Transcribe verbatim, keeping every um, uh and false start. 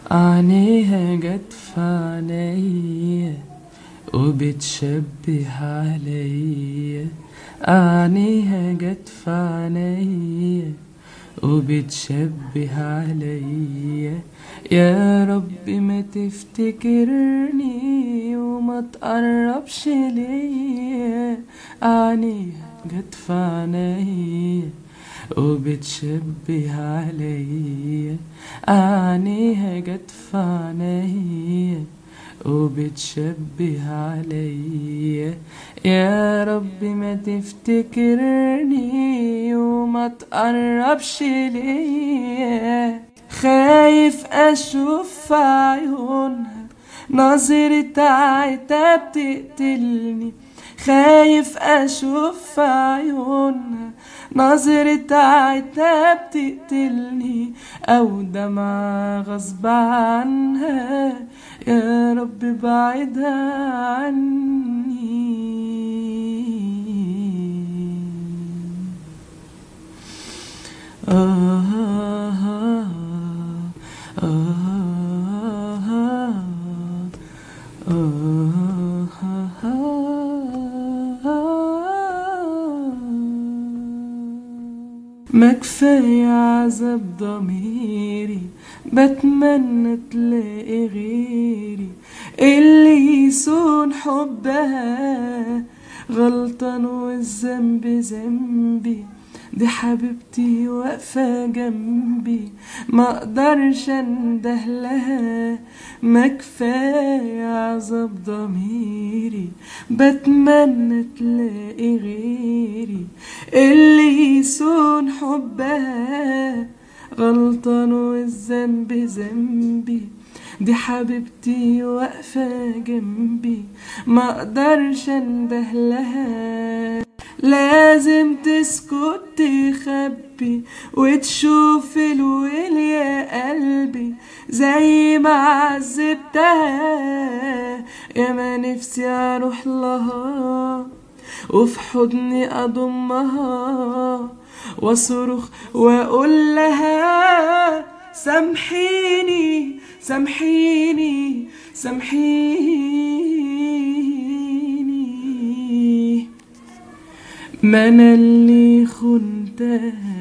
عينيها جت في عينيا وبتشبه عليا. عينيها جت في عينيا وبتشبه عليا. يا رب ما تفتكرني وما تقربش ليا. عينيها جت في عينيا وبتشبه عليا. عينيها جت في عينيا وبتشبه عليا. يا رب ما تفتكرني وما تقربش ليا. خايف اشوف في عيونها نظرة عتاب تقتلني. خايف اشوف في عيونها نظرة عتاب تقتلني او دمعة غصب عنها. يا رب بعدها عني. آه آه آه ما كفاية عذاب ضميري، بتمنى تلاقي غيري اللي يصون حبها. غلطان والذنب ذنبي، دي حبيبتي واقفة جنبي ما اقدرش اندهلها. ما كفاية عذاب ضميري، بتمنى تلاقي غيري اللي يصون حبها. غلطان والذنب ذنبي، دي حبيبتي واقفة جنبي ما اقدرش اندهلها. لازم تسكت تخبي وتشوف الويل يا قلبي زي ما عذبتها. يا ما نفسي اروح لها وفي حضني اضمها واصرخ واقول لها سامحيني سامحيني سامحيني. ما انا اللي خنتها